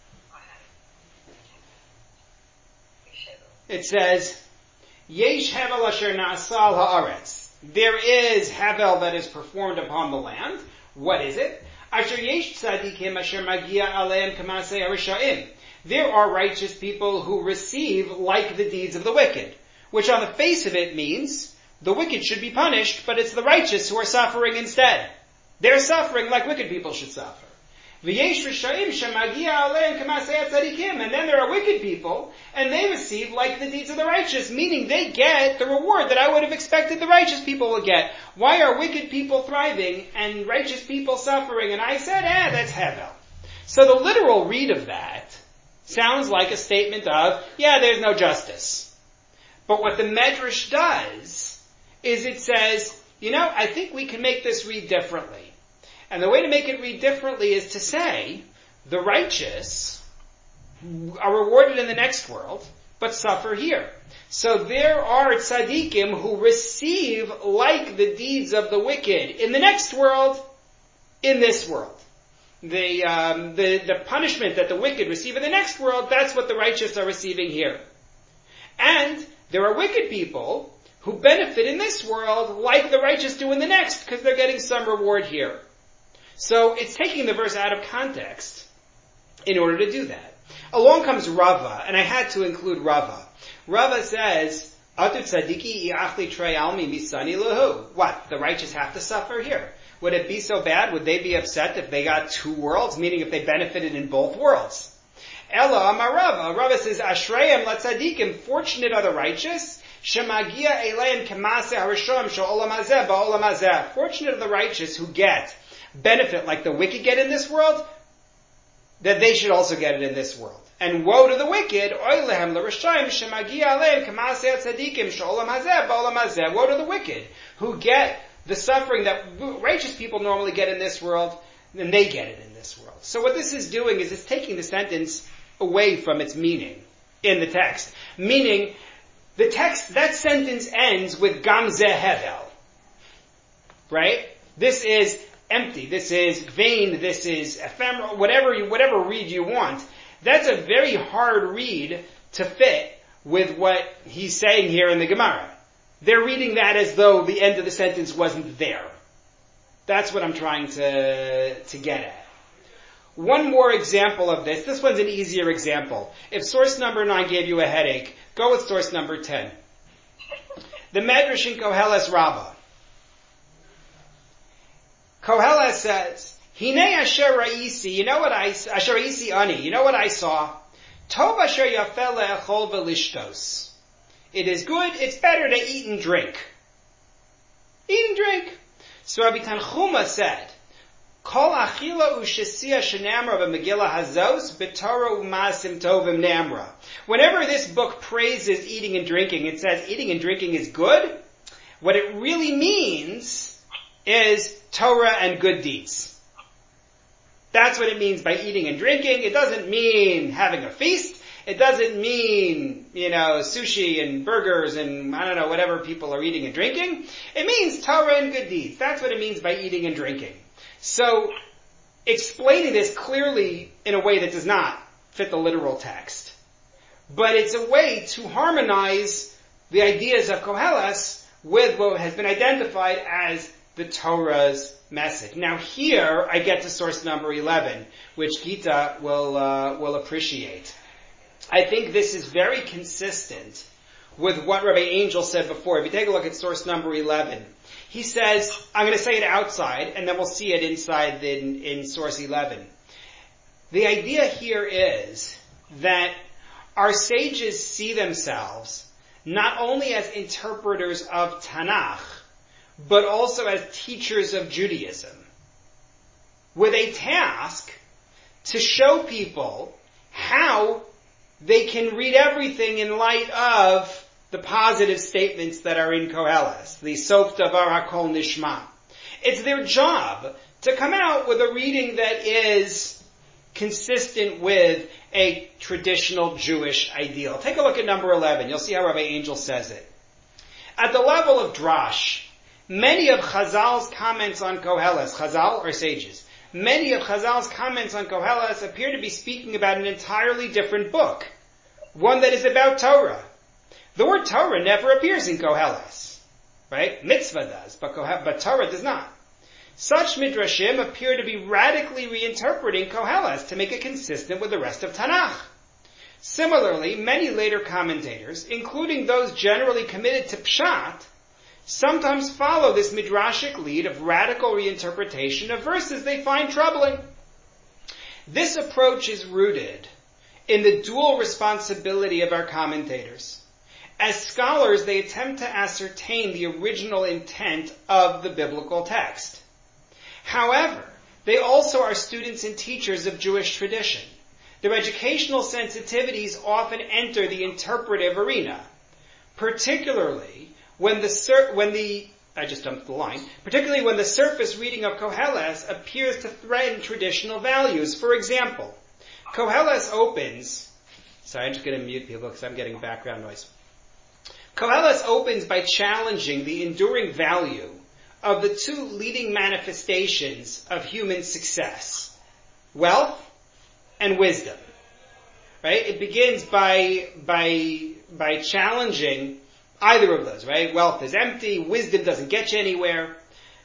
It says, Yesh hevel asher na'asal ha'aretz. There is hevel that is performed upon the land. What is it? Asher yesh tzadikim asher magia aleim kamasei harishayim. There are righteous people who receive like the deeds of the wicked. Which on the face of it means the wicked should be punished, but it's the righteous who are suffering instead. They're suffering like wicked people should suffer. V'yesh rishayim shemagia aleim kamasei tzadikim. And then there are wicked people, and they receive like the deeds of the righteous, meaning they get the reward that I would have expected the righteous people would get. Why are wicked people thriving and righteous people suffering? And I said, eh, that's hevel. So the literal read of that sounds like a statement of, yeah, there's no justice. But what the Medrash does is it says, you know, I think we can make this read differently. And the way to make it read differently is to say, the righteous are rewarded in the next world, but suffer here. So there are tzaddikim who receive like the deeds of the wicked in the next world, in this world. The, um, the, the punishment that the wicked receive in the next world, that's what the righteous are receiving here. And there are wicked people who benefit in this world like the righteous do in the next, because they're getting some reward here. So it's taking the verse out of context in order to do that. Along comes Rava, and I had to include Rava. Rava says, Atu tzadiki i'achli trei almi misani lahu. What? The righteous have to suffer here. Would it be so bad? Would they be upset if they got two worlds? Meaning if they benefited in both worlds. Ella amar Rava. Rava says, Ashreim latzadikim. Fortunate are the righteous. Shemagia eleim kemase harishom she'olam hazeh ba'olam hazeh. Fortunate are the righteous who get benefit like the wicked get in this world, that they should also get it in this world. And woe to the wicked, oy lehem l'rishayim shemagia aleim k'maaseh tzadikim she'olam hazeh ba'olam hazeh. Woe to the wicked, who get the suffering that righteous people normally get in this world, and they get it in this world. So what this is doing is it's taking the sentence away from its meaning in the text. Meaning, the text, that sentence ends with gam zeh hevel. Right? This is empty, this is vain, this is ephemeral, whatever you, whatever read you want. That's a very hard read to fit with what he's saying here in the Gemara. They're reading that as though the end of the sentence wasn't there. That's what I'm trying to, to get at. One more example of this. This one's an easier example. If source number nine gave you a headache, go with source number ten. The Medrash in Koheles Rabbah. Koheles says, Hine asher ra'isi, you know what I, asher ra'isi ani, you know what I saw? Tov asher yafeh le'echol v'lishtos. It is good, it's better to eat and drink. Eat and drink. So Rabbi Tanchuma said, Kol achila u'shesiya shenamra v'megillah hazos, b'torah u'masim tovim namra. Whenever this book praises eating and drinking, it says eating and drinking is good. What it really means is Torah and good deeds. That's what it means by eating and drinking. It doesn't mean having a feast. It doesn't mean, you know, sushi and burgers and, I don't know, whatever people are eating and drinking. It means Torah and good deeds. That's what it means by eating and drinking. So, explaining this clearly in a way that does not fit the literal text. But it's a way to harmonize the ideas of Koheles with what has been identified as the Torah's message. Now here, I get to source number eleven, which Gita will, uh, will appreciate. I think this is very consistent with what Rabbi Angel said before. If you take a look at source number eleven, he says, I'm going to say it outside, and then we'll see it inside in, in source eleven. The idea here is that our sages see themselves not only as interpreters of Tanakh, but also as teachers of Judaism, with a task to show people how they can read everything in light of the positive statements that are in Koheles, the Sof Davar HaKol Nishma. It's their job to come out with a reading that is consistent with a traditional Jewish ideal. Take a look at number eleven. You'll see how Rabbi Angel says it. At the level of Drash, many of Chazal's comments on Koheles, Chazal or sages, many of Chazal's comments on Koheles appear to be speaking about an entirely different book, one that is about Torah. The word Torah never appears in Koheles, right? Mitzvah does, but, Kohe- but Torah does not. Such midrashim appear to be radically reinterpreting Koheles to make it consistent with the rest of Tanakh. Similarly, many later commentators, including those generally committed to Pshat, sometimes follow this midrashic lead of radical reinterpretation of verses they find troubling. This approach is rooted in the dual responsibility of our commentators. As scholars, they attempt to ascertain the original intent of the biblical text. However, they also are students and teachers of Jewish tradition. Their educational sensitivities often enter the interpretive arena, particularly when the when the I just dumped the line, particularly when the surface reading of Koheles appears to threaten traditional values. For example, Koheles opens, sorry, I'm just going to mute people because I'm getting background noise. Koheles opens by challenging the enduring value of the two leading manifestations of human success, wealth and wisdom. Right? It begins by, by, by challenging either of those, right? Wealth is empty, wisdom doesn't get you anywhere.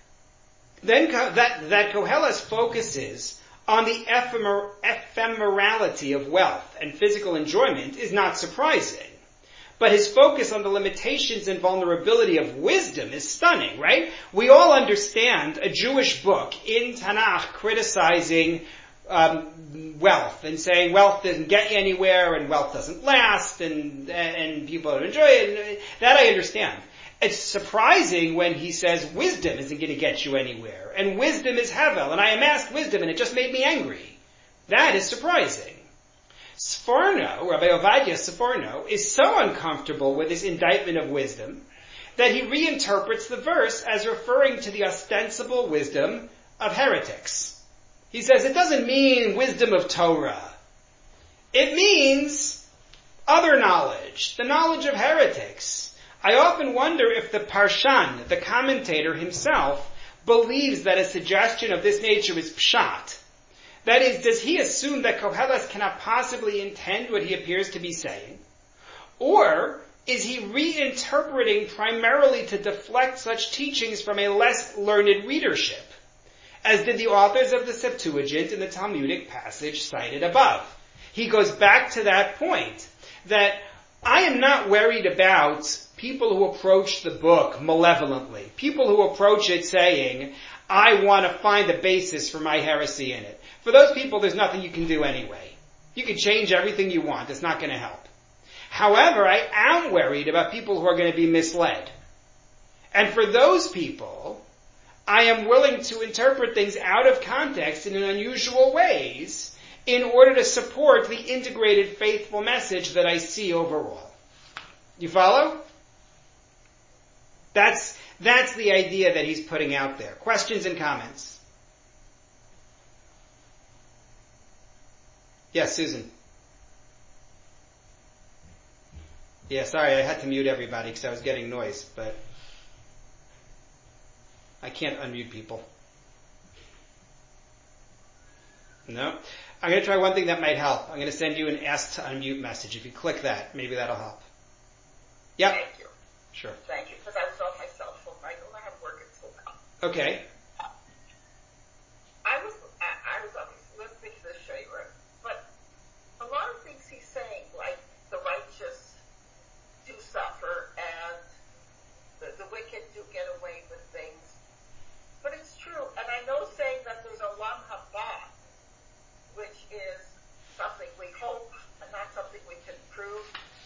Then that, that Koheles focuses on the ephemer, ephemerality of wealth and physical enjoyment is not surprising. But his focus on the limitations and vulnerability of wisdom is stunning, right? We all understand a Jewish book in Tanakh criticizing um, wealth and saying wealth doesn't get you anywhere and wealth doesn't last and and people don't enjoy it. That I understand. It's surprising when he says wisdom isn't going to get you anywhere and wisdom is Hevel and I amassed wisdom and it just made me angry. That is surprising. Sforno, Rabbi Ovadia Sforno, is so uncomfortable with this indictment of wisdom that he reinterprets the verse as referring to the ostensible wisdom of heretics. He says it doesn't mean wisdom of Torah. It means other knowledge, the knowledge of heretics. I often wonder if the Parshan, the commentator himself, believes that a suggestion of this nature is pshat. That is, does he assume that Koheles cannot possibly intend what he appears to be saying? Or is he reinterpreting primarily to deflect such teachings from a less learned readership, as did the authors of the Septuagint in the Talmudic passage cited above? He goes back to that point, that I am not worried about people who approach the book malevolently, people who approach it saying, I want to find a basis for my heresy in it. For those people, there's nothing you can do anyway. You can change everything you want. It's not going to help. However, I am worried about people who are going to be misled. And for those people, I am willing to interpret things out of context in unusual ways in order to support the integrated, faithful message that I see overall. You follow? That's, that's the idea that he's putting out there. Questions and comments? Yes, Susan. Yeah, sorry, I had to mute everybody because I was getting noise, but I can't unmute people. No? I'm going to try one thing that might help. I'm going to send you an ask to unmute message. If you click that, maybe that'll help. Yep. Thank you. Sure. Thank you, because I was on my cell phone. I don't have work until now. Okay. I was I, I was obviously listening to the Shaira, but a lot of things he's saying, like the righteous do suffer and the, the wicked do get away with things. But it's true, and I know saying that there's a Lam Haba, which is something we hope and not something we can prove.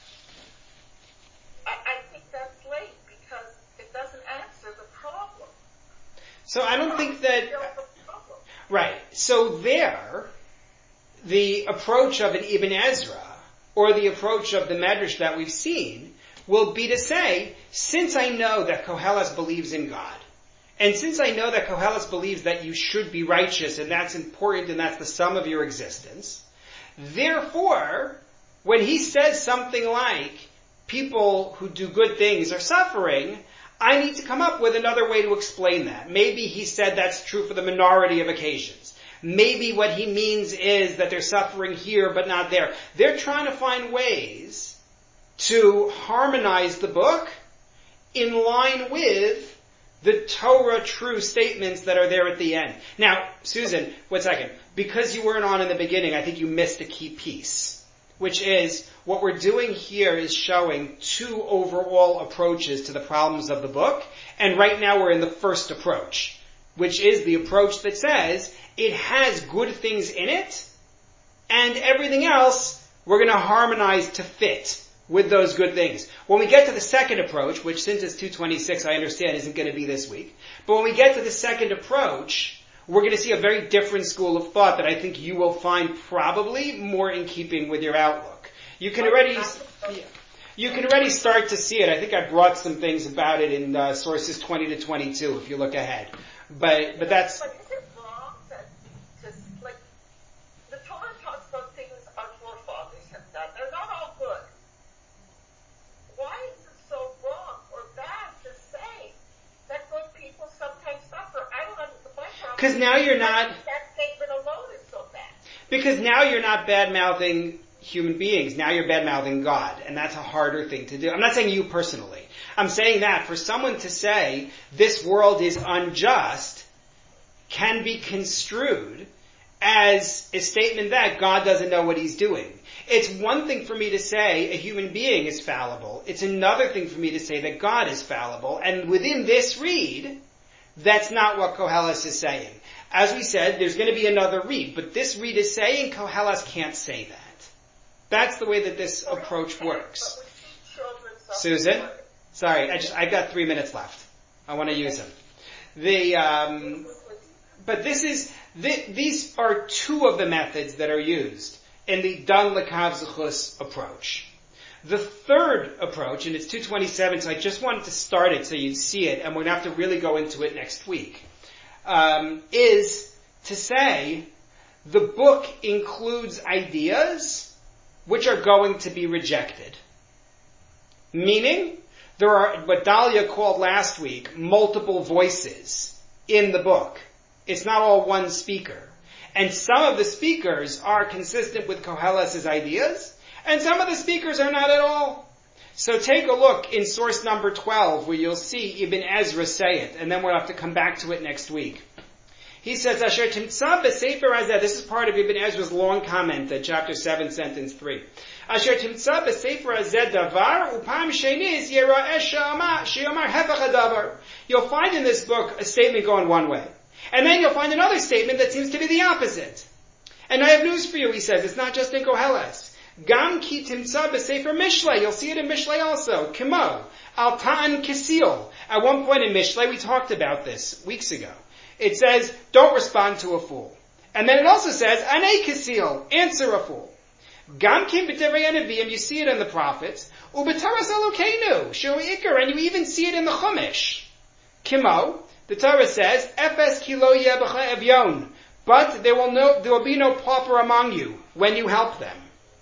I, I think that's late because it doesn't answer the problem. So I don't think that... Right. So there, the approach of an Ibn Ezra, or the approach of the Medrash that we've seen, will be to say, since I know that Koheles believes in God, and since I know that Koheles believes that you should be righteous, and that's important, and that's the sum of your existence, therefore, when he says something like, people who do good things are suffering, I need to come up with another way to explain that. Maybe he said that's true for the minority of occasions. Maybe what he means is that they're suffering here but not there. They're trying to find ways to harmonize the book in line with the Torah true statements that are there at the end. Now, Susan, one second. Because you weren't on in the beginning, I think you missed a key piece, which is what we're doing here is showing two overall approaches to the problems of the book, and right now we're in the first approach, which is the approach that says it has good things in it, and everything else we're going to harmonize to fit with those good things. When we get to the second approach, which since it's two twenty-six I understand isn't going to be this week, but when we get to the second approach, we're going to see a very different school of thought that I think you will find probably more in keeping with your outlook. You can already, yeah. You can already start to see it. I think I brought some things about it in uh, sources twenty to twenty-two if you look ahead. But but that's... But is it wrong that just like the Torah talks about things our forefathers have done? They're not all good. Why is it so wrong or bad to say that good people sometimes suffer? I don't understand my problem. Because now you're not... That statement alone is so bad. Because now you're not bad-mouthing human beings. Now you're bad-mouthing God. And that's a harder thing to do. I'm not saying you personally. I'm saying that for someone to say this world is unjust can be construed as a statement that God doesn't know what he's doing. It's one thing for me to say a human being is fallible. It's another thing for me to say that God is fallible. And within this read, that's not what Koheles is saying. As we said, there's going to be another read. But this read is saying Koheles can't say that. That's the way that this approach works. Susan? Sorry, I just, I got three minutes left. I want to use them. The, um, but this is, th- these are two of the methods that are used in the Dan Lekav Zechus approach. The third approach, and it's two twenty-seven, so I just wanted to start it so you'd see it, and we're going to have to really go into it next week, um, is to say the book includes ideas which are going to be rejected. Meaning, there are what Dahlia called last week multiple voices in the book. It's not all one speaker. And some of the speakers are consistent with Koheles's ideas, and some of the speakers are not at all. So take a look in source number twelve where you'll see Ibn Ezra say it, and then we'll have to come back to it next week. He says, Asher Timtza B'Sefer Hazeh, this is part of Ibn Ezra's long comment at chapter seven, sentence three. Asher Timtza B'Sefer Hazeh Davar, Upam Sheniz Yera'eh She'amar, She'amar Hefach HaDavar. You'll find in this book a statement going one way. And then you'll find another statement that seems to be the opposite. And I have news for you, he says, it's not just in Koheles. Gam Ki Timtza B'Sefer Mishlei, you'll see it in Mishlei also. Kimo, Al Ta'an Kisil. At one point in Mishlei, we talked about this weeks ago. It says, don't respond to a fool. And then it also says, Anei Kisil, answer a fool. Gam Kim B'Devrei Anavim, you see it in the prophets. U'B'Taras Elokeinu, Shui Iker, and you even see it in the Chumash. Kimo, the Torah says, Efes Kilo Yebecha Evyon, but there will no, there will be no pauper among you when you help them.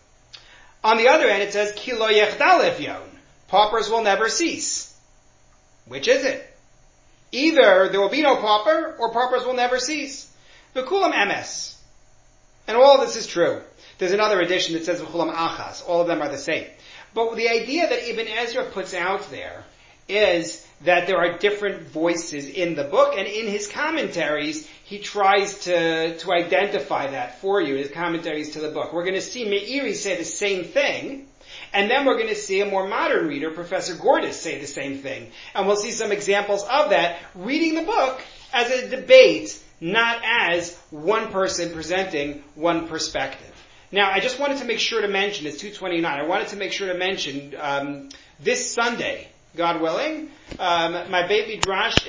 On the other hand, it says, Kilo Yechdal Evyon, paupers will never cease. Which is it? Either there will be no pauper, or paupers will never cease. V'kulam emes. And all of this is true. There's another edition that says v'kulam achas. All of them are the same. But the idea that Ibn Ezra puts out there is that there are different voices in the book, and in his commentaries, he tries to, to identify that for you, his commentaries to the book. We're going to see Meiri say the same thing, and then we're going to see a more modern reader, Professor Gordis, say the same thing. And we'll see some examples of that, reading the book as a debate, not as one person presenting one perspective. Now, I just wanted to make sure to mention, it's two twenty-nine, I wanted to make sure to mention, um, this Sunday, God willing, um, my baby Drash